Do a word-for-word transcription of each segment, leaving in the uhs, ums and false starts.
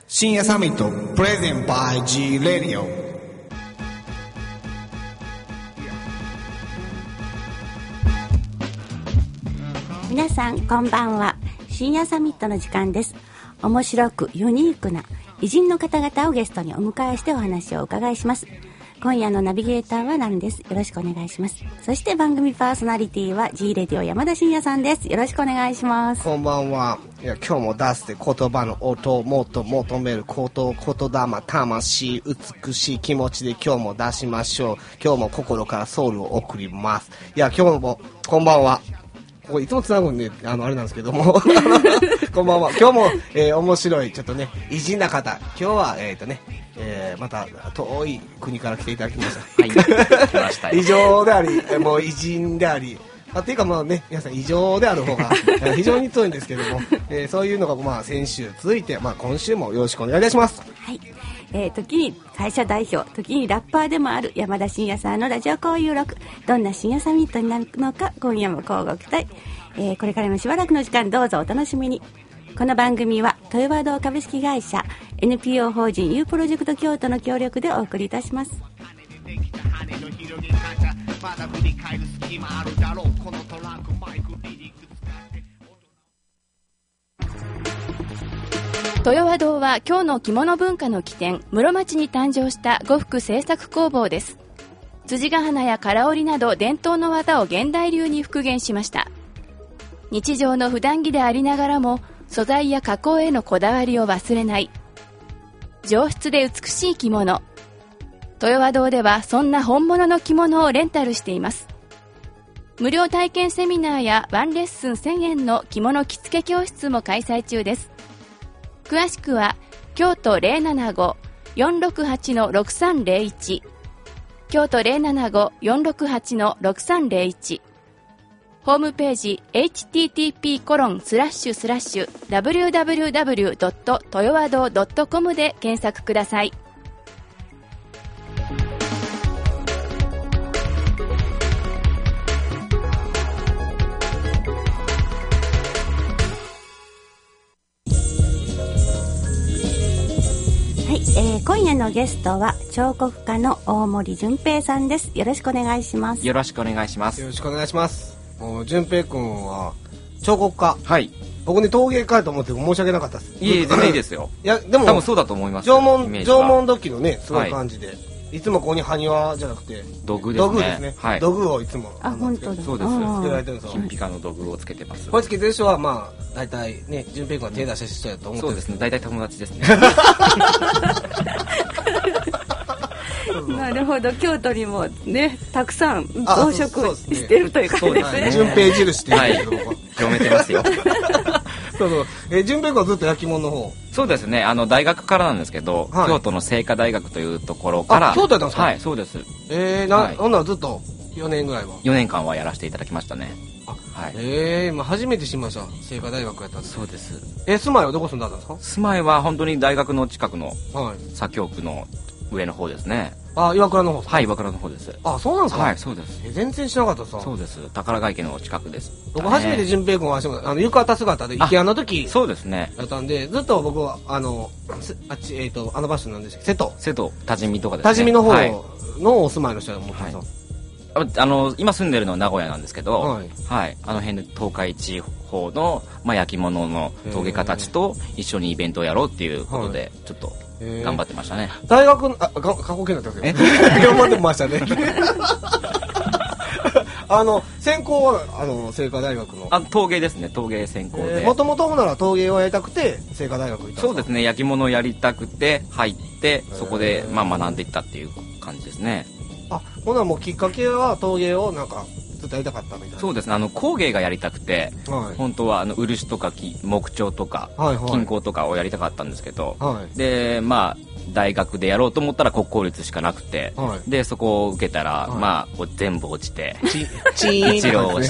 深夜サミットプレゼンバイ G レディオ。 皆さんこんばんは。深夜サミットの時間です。面白くユニークな偉人の方々をゲストにお迎えしてお話をお伺いします。今夜のナビゲーターはナンです。よろしくお願いします。そして番組パーソナリティは G レディオ山田真也さんです。よろしくお願いします。 こんばんは。いや今日も出して言葉の音をもっと求めること言霊魂美しい気持ちで今日も出しましょう。今日も心からソウルを送ります。いや今日もこんばんは。ここいつもつなぐんであのあれなんですけどもこんばんは。今日も、えー、面白いちょっとね偉人な方、今日はえっ、ー、とね、えー、また遠い国から来ていただきました。はい来ましたよ。異常でありもう偉人でありあっていうかまあね皆さん異常である方が非常に強いんですけども、えー、そういうのがまあ先週続いて、まあ、今週もよろしくお願いいたします。 はい、えー、時に会社代表、時にラッパーでもある山田真也さんのラジオ交友録、どんな深夜サミットになるのか今夜も乞うご期待、えー、これからもしばらくの時間どうぞお楽しみに。この番組は豊和堂株式会社 エヌピーオー 法人 U プロジェクト京都の協力でお送りいたします。 豊和堂は京の着物文化の起点室町に誕生した呉服製作工房です。辻ヶ花や唐織など伝統の技を現代流に復元しました。日常の普段着でありながらも素材や加工へのこだわりを忘れない上質で美しい着物。豊和堂ではそんな本物の着物をレンタルしています。無料体験セミナーやワンレッスンせんえんの着物着付け教室も開催中です。詳しくは京都 ゼロななご よんろくはち ろくさんゼロいち 京都 ゼロななご よんろくはち ろくさんゼロいち、ホームページ エイチティーティーピーコロンスラッシュスラッシュダブリューダブリューダブリュードットとよわどうドットコム で検索ください。 はい、えー、今夜のゲストは彫刻家の大森純平さんです。よろしくお願いします。 よろしくお願いします。 よろしくお願いします。もう純平くんは彫刻家。 はい。 僕ね陶芸家と思って申し訳なかったです。 いえ全然いいですよ。 いやでも多分そうだと思います。 縄文縄文土器のねすごい感じで、はい、いつもここに埴輪じゃなくて土偶ですね。 土偶ですね。はい。土偶をいつもあ本当だ。 そうです。 つけられてるんですよ。 金ピカの土偶をつけてます。 これつけてる人はまあ大体ね純平くんが手出した人やと思ってる。 そうですね。大体友達ですね。 なるほど。京都にもねたくさん増殖してるという感じですね。 純平印って言うけど広めてますよ。 そうそう。え純平君はずっと焼き物の方。 そうですね。あの大学からなんですけど、はい、京都の清華大学というところから。 あ京都やったんですか。 はいそうです。 えー、な、はい、ほんならずっとよねんぐらいは。 よねんかんはやらせていただきましたね。 あはい。えー、まあ初めて知りました。清華大学やったんです。 そうです。 え住まいはどこ住んだんですか。 住まいは本当に大学の近くの左京区の上の方ですね。 あ岩倉の方ですか。 はい岩倉の方です。 あそうなんですか。 はいそうです。 え全然知らなかったさ。 そうです。宝ヶ池の近くです。 僕初めて純平君はあの浴衣姿で池屋の時そうですねだったんでずっと僕はあのあっちえっ、ー、とあの場所なんでしたっけ瀬戸瀬戸多治見とかですね。 多治見の方のお住まいの人だと思ってた、 はい、あの今住んでるのは名古屋なんですけど、はい、はい、あの辺で東海地方の、まあ、焼き物の陶芸家たちと一緒にイベントをやろうっていうことで、はい、ちょっと頑張ってましたね。 大学のあ過去形になってますよ。頑張ってましたね。あの専攻はあの清華大学のあ陶芸ですね。陶芸専攻でもともとほなら陶芸をやりたくて清華大学行った。 そうですね。焼き物をやりたくて入ってそこでまあ学んでいったっていう感じですね。 あほなもうきっかけは陶芸をなんかずっとやりたかったみたいな。 そうですね。あの工芸がやりたくて、はい、本当はあの漆とか木彫とか、はいはい、金工とかをやりたかったんですけど、はい、でまあ大学でやろうと思ったら国公立しかなくて、はい、でそこを受けたら、はい、まあ全部落ちて一浪をして、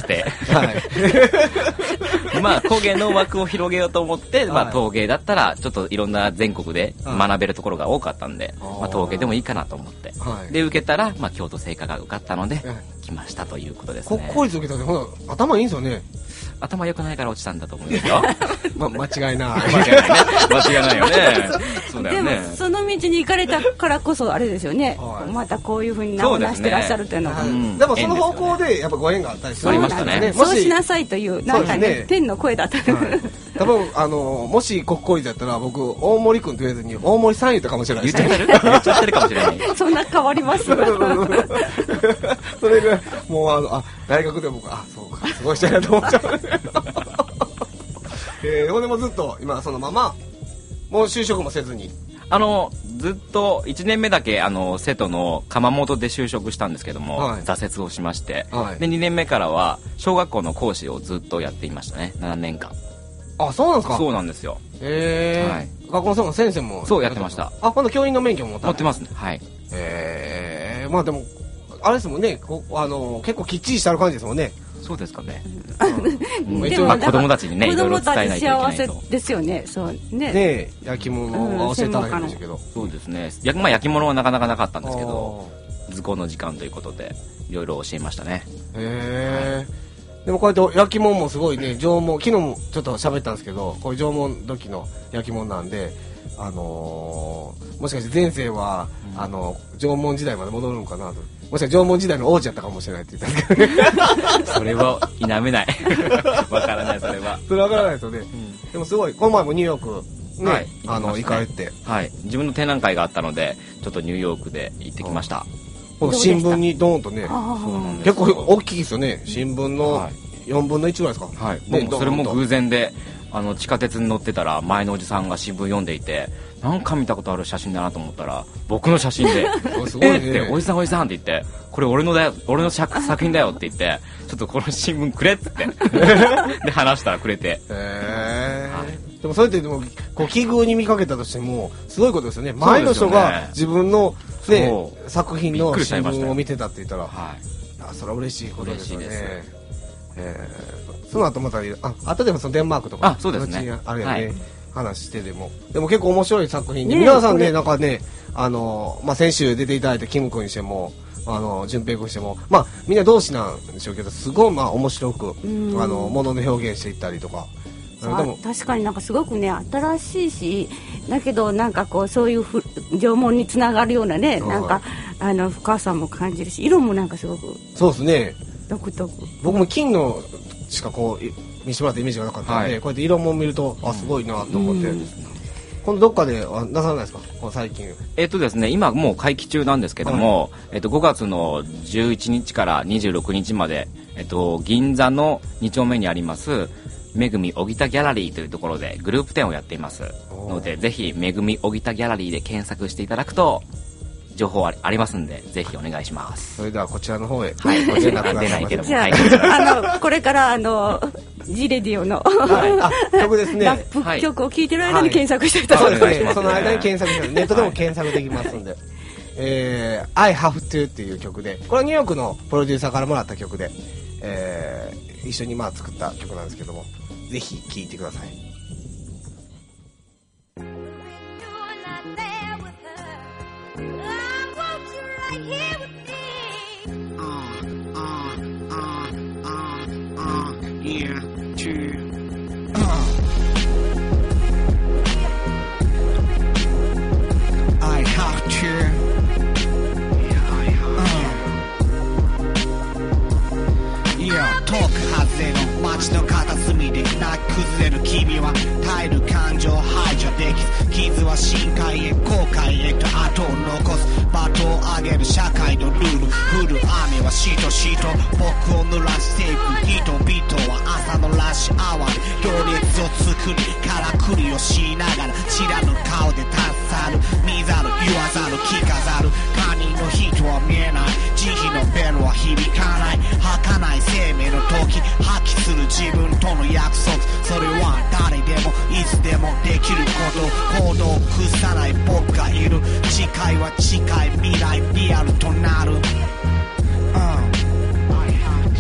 はい、まあ工芸の枠を広げようと思って、はい、まあ陶芸だったらちょっといろんな全国で学べるところが多かったんで、はい、まあ陶芸でもいいかなと思って、はい、で受けたらまあ京都精華が受かったので、はい、来ましたということですね。 国公立受けたらほら頭いいんですよね。 頭良くないから落ちたんだと思うんですよ。 ま、間違いない。 間違いないね。間違いないよね。そうだよね。 でもその道に行かれたからこそあれですよね。はい、またこういうふうに名を出してらっしゃるというのが。 で, ねはい、でもその方向でやっぱご縁があったりする。 ありましたね。 そうしなさいというなんかね、天の声だった。はい、 多分あのもし国公立だったら僕大森君と言わずに大森さん言ったかもしれないですね。 言っちゃってるかもしれない。 そんな変わります。 それがもうあのあ大学で僕あそうかすごい人やと思っちゃう。えー、ほんでもずっと今そのままもう就職もせずにあのずっといちねんめだけあの瀬戸の窯元で就職したんですけども、はい、挫折をしまして、はい、でにねんめからは小学校の講師をずっとやっていましたね。ななねんかん。 あ、そうなんですか。 そうなんですよ。 へえー、はい、学校の先生もそうやってました。 あ、今度教員の免許も持った、 持ってますね。はい。 へえー、まあでもあれですもんね、こあの結構きっちりしてある感じですもんね。 そうですかね。 うん、 でも、まあ、子供たちにねいろいろ伝えないといけないと。 子供たち幸せですよね。そうね。 ね焼き物は教えたらいいんですけど、うん、 そうですね。やまあ焼き物はなかなかなかったんですけど、図工の時間ということでいろいろ教えましたね。 へえ、はい。でもこうやって焼き物もすごいね、縄文、昨日もちょっと喋ったんですけど、こういう縄文時の焼き物なんで、あのー、もしかして前世は、うん、あの縄文時代まで戻るのかなと。もしかしたら縄文時代の王子やったかもしれないって言ったんですけど、ね、 それは否めない。わからない、それは。 それわからないですよね。うん、でもすごい、この前もニューヨーク、ね、はい、あの、行かれて。 はい。自分の展覧会があったので、ちょっとニューヨークで行ってきました。 この新聞にドーンとね、結構大きいですよね。新聞のよんぶんのいちぐらいですか。 はい。ね、それも偶然で、あの地下鉄に乗ってたら前のおじさんが新聞読んでいて、なんか見たことある写真だなと思ったら僕の写真ですごい、ね、 えー、っておじさんおじさんって言って、これ俺のだよ、俺の作品だよって言って、ちょっとこの新聞くれって言ってで話したらくれて。 へー、はい、でもそれってでもこう奇遇に見かけたとしてもすごいことですよね。前の人が自分の、ね、作品の新聞を見てたって言ったら、はい、あ、それは嬉しいことですよね。えー、その後またあ後でもそのデンマークとかあ、そうですね、 あれやね、はい、話してでもでも結構面白い作品で、ね、皆さんねなんかねあの、まあ、先週出ていただいたキム君にしてもあの順平君にしても、まあ、みんな同士なんでしょうけどすごいまあ面白くあのものの表現していったりとか。 でも確かになんかすごくね新しいし、だけどなんかこうそういうふ縄文につながるようなね、はい、なんかあの深さも感じるし、色もなんかすごくそうですね独特。 僕も金のしかこう見せてもらったイメージがなかったので、はい、こうやって色も見るとあすごいなと思って、うん、今度どっかではなさらないですか最近。 えっとですね今もう会期中なんですけども、はい、えっとごがつのじゅういちにちからにじゅうろくにちまで、えっと、銀座のにちょうめにありますめぐみおぎたギャラリーというところでグループ展をやっていますので、ぜひめぐみおぎたギャラリーで検索していただくと情報あり、ありますんで、ぜひお願いします。 それではこちらの方へ、 はい、こちらの出ないけども、はい、 あのこれからあのジレディオの、はい、 あ曲ですね。 ラップ曲を聴いてる間に検索していただいて、 はいはい、その間に検索してネットでも検索できますんで、はい、えー、I Have To っていう曲で、これはニューヨークのプロデューサーからもらった曲で、えー、一緒にまあ作った曲なんですけども、ぜひ聴いてください。 Yeah, true. Uh. I have to. Yeah, I have to. Yeah, 遠く外れの街の片隅で泣き崩れる君は耐える感情排除できず、傷は深海へ後悔へと後を残す。バトを上げる社会のルール、降る雨はしとしと僕を濡らしていく。人々は朝のラッシュアワーで行列を作りからくりをしながら知らぬ顔で立つ去る。見ざる言わざる聞かざる他人の人は見えない。慈悲のベルは響かない。儚い生命の時破棄する自分との約束。それは誰でもいつでもできること。行動を崩さない僕がいる。次回は近い未来リアルとなる。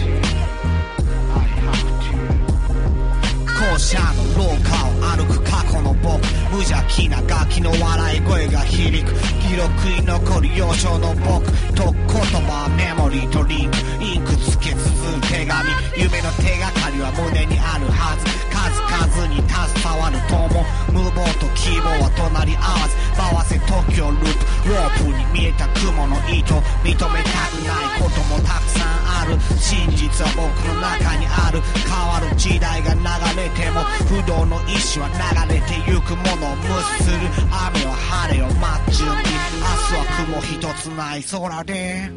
校舎の廊下を歩く過去この僕無邪気なガキの笑い声が響く記録に残る幼少の僕と言葉メモリーとリンクインクつけ綴る手紙夢の手がかりは胸にあるはず数々に携わる友無謀と希望は隣り合わず回せ時をループロープに見えた雲の糸認めたくないこともたくさんある真実は僕の中にある変わる時代が流れても不動の意志は流れてゆくものを無視する雨は晴れを待つ準備明日は雲一つない空で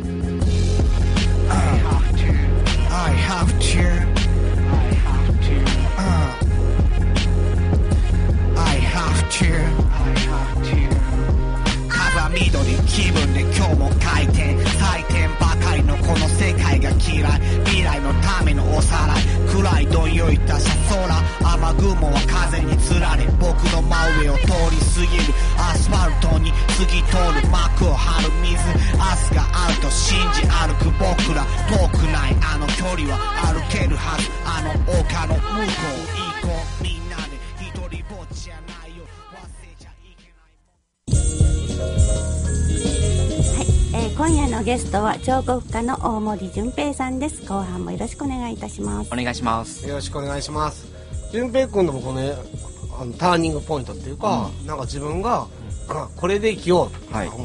I have to I have to I have to 風緑気分で今日も回転採点ばかりのこの世界が嫌い未来のためのおさらい暗いどんよいたした空雨雲は風につられ僕の真上を通り過ぎるアスファルトに過ぎ通る幕を張る水明日があると信じ歩く僕ら遠くないあの距離は歩けるはずあの丘の向こう行こうみんなで一人ぼっちじゃないよ忘れちゃいけない、えー、今夜のゲストは彫刻家の大森純平さんです。後半もよろしくお願いいたします。 お願いします。 よろしくお願いします。純平君のもこの、ね、あのターニングポイントっていうか、うん、なんか自分が、うん、これで生きようって思った、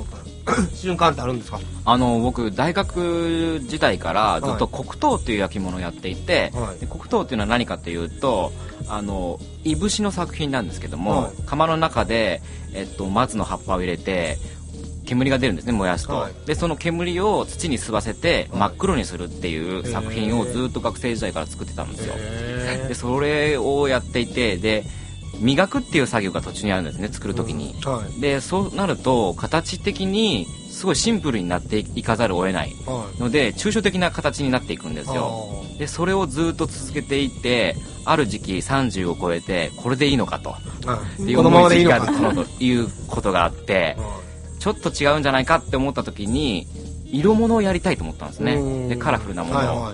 はい、瞬間ってあるんですか？ あの僕大学時代からずっと黒糖という焼き物をやっていて、はい、で黒糖っていうのは何かというとあのいぶしの作品なんですけども、はい、窯の中で、えっと、松の葉っぱを入れて煙が出るんですね燃やすと、はい、でその煙を土に吸わせて真っ黒にするっていう作品をずっと学生時代から作ってたんですよ。でそれをやっていてで磨くっていう作業が途中にあるんですね作る時に、うんはい、でそうなると形的にすごいシンプルになっていかざるを得ないので、はい、抽象的な形になっていくんですよ。でそれをずっと続けていってある時期さんじゅうを超えてこれでいいのかと、 うん、いう思いつきがということがあって、うん、ちょっと違うんじゃないかって思った時に色物をやりたいと思ったんですね。でカラフルなものを、はいはい、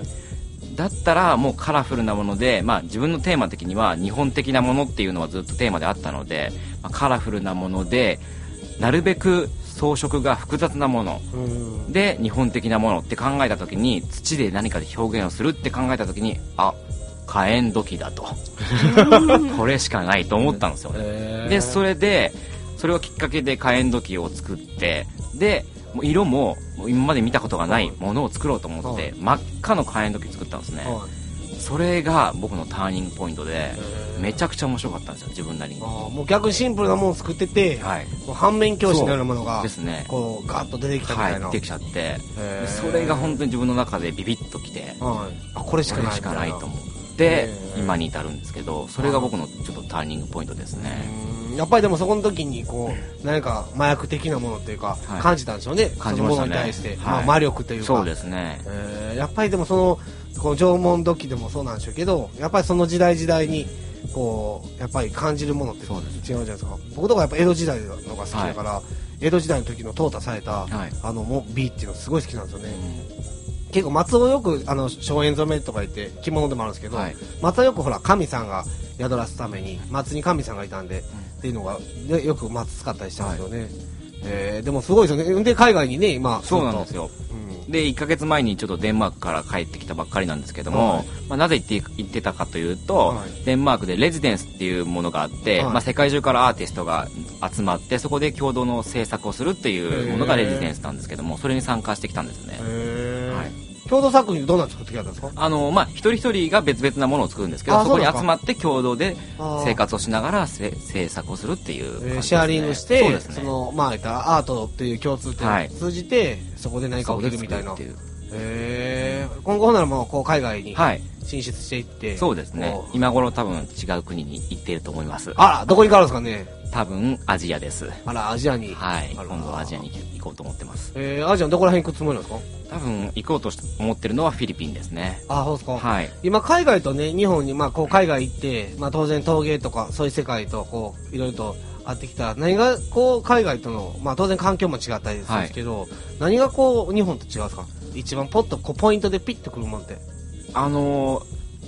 だったらもうカラフルなもので、まあ、自分のテーマ的には日本的なものっていうのはずっとテーマであったので、まあ、カラフルなものでなるべく装飾が複雑なもので日本的なものって考えた時に土で何かで表現をするって考えた時にあ火炎土器だとこれしかないと思ったんですよね。でそれでそれをきっかけで火炎土器を作ってでもう色も今まで見たことがないものを作ろうと思って真っ赤の火炎土器作ったんですね。それが僕のターニングポイントでめちゃくちゃ面白かったんですよ自分なりに。あもう逆にシンプルなものを作ってて、はい、もう反面教師のようなものがですねこうガッと出てきたみたいな、 はい、出てきちゃってそれが本当に自分の中でビビッときて、はい、 あこれしかないこれしかないと思って今に至るんですけどそれが僕のちょっとターニングポイントですね。 やっぱりでもそこの時にこう何か麻薬的なものっていうか感じたんでしょうね、はい、 感じましたね。 そのものに対して、 はいまあ、魔力というかそうですね、 えー、やっぱりでもそのこの縄文土器でもそうなんでしょうけどやっぱりその時代時代にこうやっぱり感じるものって違うじゃないですか。僕とかやっぱ江戸時代のが好きだから、はい、江戸時代の時の淘汰された、はい、あのも美っていうのすごい好きなんですよね、うん、結構松尾よくあの荘園染めとか言って着物でもあるんですけど、はい、松尾よくほら神さんが宿らすために松に神さんがいたんで、うん、っていうのがでよく松使ったりしたんですよね、はいえー、でもすごいですよね。で海外にね今そうなんですよ、うん、でいっかげつまえにちょっとデンマークから帰ってきたばっかりなんですけども、はいまあ、なぜ行って行ってたかというと、はい、デンマークでレジデンスっていうものがあって、はいまあ、世界中からアーティストが集まってそこで共同の制作をするっていうものがレジデンスなんですけどもそれに参加してきたんですね。へー、はい共同作品どんなの作ってきたんですか？ あの、まあ、一人一人が別々なものを作るんですけどそこに集まって共同で生活をしながら制作をするっていう感じですね。 シェアリングしてそうです、ね、そのまあ、アートっていう共通点を通じて、はい、そこで何か起きるみたいな。へー今後ほんならもうこう海外に進出していって、はい、 そうですね今頃多分違う国に行っていると思います。 あらどこに行かれるんですかね？ 多分アジアです。 あらアジアにはい今度はアジアに行こうと思ってます。 えー、アジアのどこら辺行くつもりなんですか？ 多分行こうと思ってるのはフィリピンですね。 あそうですか、 はい、 今海外とね日本にまあこう海外行って、まあ、当然陶芸とかそういう世界とこういろいろと会ってきた何がこう海外との、まあ、当然環境も違ったりするんですけど、はい、何がこう日本と違うんですか？一番ポッとこうポイントでピッとくるもんって。 あのー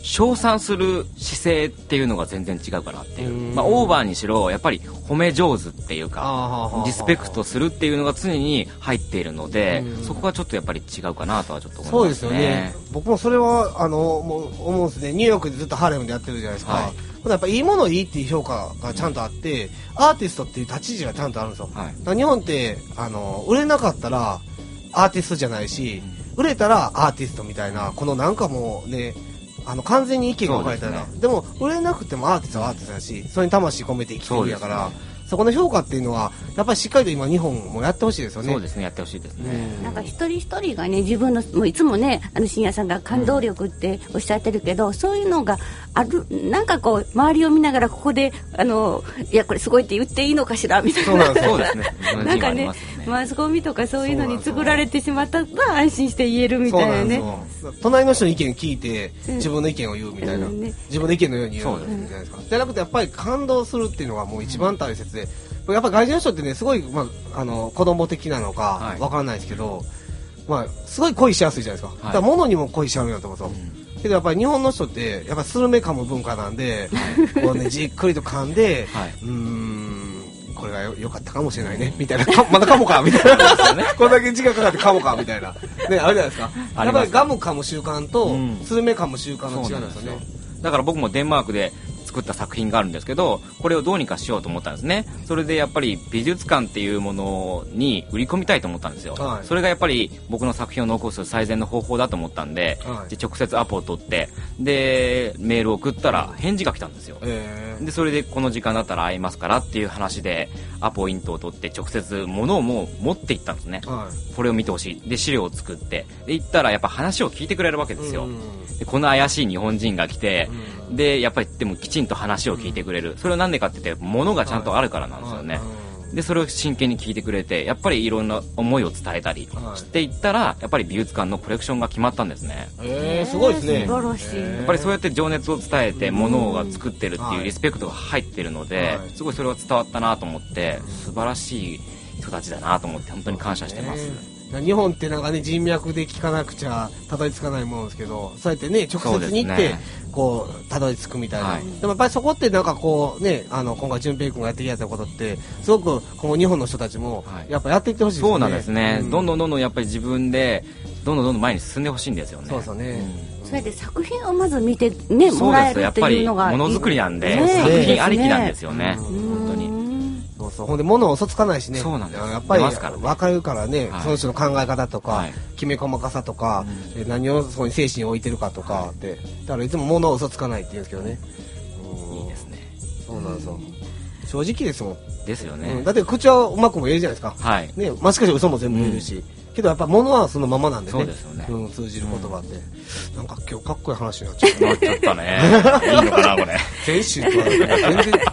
称賛する姿勢っていうのが全然違うかなっていう、まあ、オーバーにしろやっぱり褒め上手っていうかリスペクトするっていうのが常に入っているので、そこがちょっとやっぱり違うかなとはちょっと思いますね。そうですよね。 僕もそれはあのもう思うんですね。ニューヨークでずっとハーレムでやってるじゃないですか、はい、やっぱいいものいいっていう評価がちゃんとあって、アーティストっていう立ち位置がちゃんとあるんですよ、はい、だから日本ってあの売れなかったらアーティストじゃないし、売れたらアーティストみたいな、このなんかもうね、あの完全に意見が分かれたら、 で,、ね、でも売れなくてもアーティストはアーティストだし、それに魂込めて生きてるやから、そこの評価っていうのはやっぱりしっかりと今日本もやってほしいですよね。 そうですね、やってほしいですね。 なんか一人一人がね、自分のもういつもね、あの深夜さんが感動力っておっしゃってるけど、うん、そういうのがある、なんかこう周りを見ながらここであのいやこれすごいって言っていいのかしらみたいな、 そうですね。 なんかね、マスコミとかそういうのに作られてしまったら安心して言えるみたいなね。 隣の人の意見聞いて自分の意見を言うみたいな、うんね、自分の意見のように言うじゃないですか。じゃなくてやっぱり感動するっていうのがもう一番大切で、やっぱ外人の人ってね、すごい、まあ、あの子供的なのかわからないですけど、はい、まあ、すごい恋しやすいじゃないですか、はい、だから物にも恋しちゃうよと思うんですよ、うん、けどやっぱり日本の人ってやっぱスルメ噛む文化なんで、はい、こうね、じっくりと噛んで、はい、うーんこれが よ, よかったかもしれないねみたいな、まだ噛もかみたいなこれだけ時間かかって噛もかみたいな、ね、あるじゃないですか。やっぱりガム噛む習慣と、うん、スルメ噛む習慣の違いなんですよね。 だから僕もデンマークで作った作品があるんですけど、これをどうにかしようと思ったんですね。それでやっぱり美術館っていうものに売り込みたいと思ったんですよ、はい、それがやっぱり僕の作品を残す最善の方法だと思ったんで、はい、で直接アポを取ってでメールを送ったら返事が来たんですよ、えー、でそれでこの時間だったら会いますからっていう話でアポイントを取って直接物をもう持って行ったんですね、はい、これを見てほしいで資料を作ってで行ったらやっぱ話を聞いてくれるわけですよ。でこの怪しい日本人が来て、でやっぱりでもきちんと話を聞いてくれる、それはなんでかって言って物がちゃんとあるからなんですよね。でそれを真剣に聞いてくれて、やっぱりいろんな思いを伝えたりしていったら、やっぱり美術館のコレクションが決まったんですね。 えー、すごいですね。 素晴らしい。 やっぱりそうやって情熱を伝えて物が作ってるっていうリスペクトが入ってるので、すごいそれは伝わったなと思って、素晴らしい人たちだなと思って本当に感謝してます。 日本ってなんかね、人脈で聞かなくちゃたどり着かないものですけど、そうやってね直接に行ってこうたどり着くみたいな、はい、でもやっぱりそこってなんかこうね、あの今回淳平君がやってきたことってすごくこう日本の人たちもやっぱやっていってほしいですね、はい、 そうなんですね、うん、どんどんどんどんやっぱり自分でどんどんどんどん前に進んでほしいんですよね。 そうですよね、 うん、それで作品をまず見てねもらえるっていうのがものづくりなんで、ね、作品ありきなんですよね、うん、本当に。 そうそう、ほんで物を嘘つかないしね。 そうなんです。 やっぱり分かるからね、はい、その人の考え方とか、はい、きめ細かさとか、うん、何をそこに精神を置いてるかとかって、はい、だからいつも物を嘘つかないって言うんですけどね。 うん、いいですね。 そうなんですよ。正直ですもん。 ですよね、 うん。だって口はうまくも言えるじゃないですか。 はい。 ね、まあ、しかし嘘も全部言えるし。うんけどやっぱ物はそのままなんでね。 そうですよね。 うん、通じる言葉って、うん、なんか今日かっこいい話になっちゃった。 なっちゃったね。いいのかなこれ。 先週とは全然違って。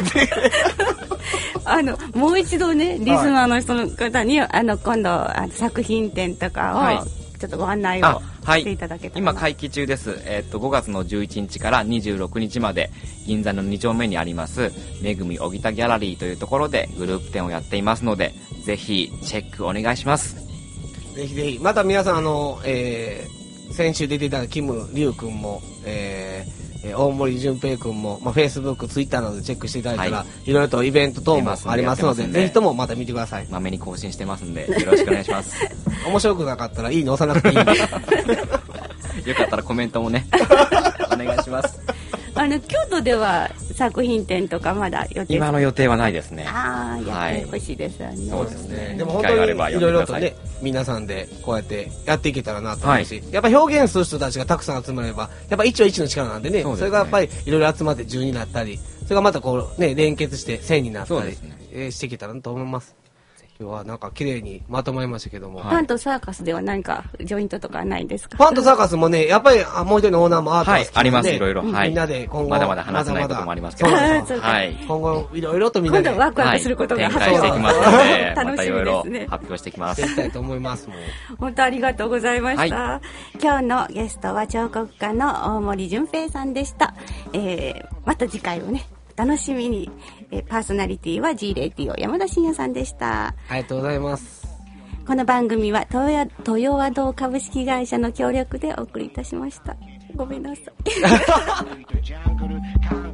あのもう一度ねリスナーの人の方に、はい、あの今度あの作品展とかを、はい、ちょっとご案内をしていただけたら、 はい、今会期中です。えー、っとごがつのじゅういちにちからにじゅうろくにちまで銀座のに丁目にありますめぐみおぎたギャラリーというところでグループ展をやっていますので、ぜひチェックお願いします。 ぜひぜひまた皆さんあの、えー、先週出ていたキム・リュウ君も、えー、大森淳平君も、まあ、Facebook、Twitter などでチェックしていただいたら、はい、いろいろとイベント等もありますので、ぜひともまた見てください。 まめに更新してますんでよろしくお願いします。 面白くなかったらいいの押さなくていいんでよかったらコメントもねお願いします。 あの京都では作品展とかまだ予定今の予定はないですね。 ああ、やってほしいですよね、はい、 そうですね。でも本当にいろいろとね皆さんでこうやってやっていけたらなと思うし、はい、やっぱ表現する人たちがたくさん集まればやっぱ一は一の力なんでね、 そ, でねそれがやっぱりいろいろ集まって順になったり、それがまたこうね連結して線になったり、ねえー、していけたらなと思います。今日はなんか綺麗にまとまりましたけども、 はい、ファンとサーカスでは何かジョイントとかはないんですか？ ファンとサーカスもねやっぱりもう一人のオーナーもアートが好きなんで、はい、 ありますいろいろ、 うんはい、みんなで今後まだまだ話せないこともありますけど、 まだまだはい、今後いろいろとみんなで今度ワクワクすることが、 はい、展開していきますので楽しみですね、 またいろいろ発表していきます。 していきたいと思います。もう本当ありがとうございました、 はい、 今日のゲストは彫刻家の大森淳平さんでした、えー、また次回をね楽しみに、えー、パーソナリティは G レディオ山田真也さんでした。 ありがとうございます。 この番組は豊和堂株式会社の協力でお送りいたしました。 ごめんなさい。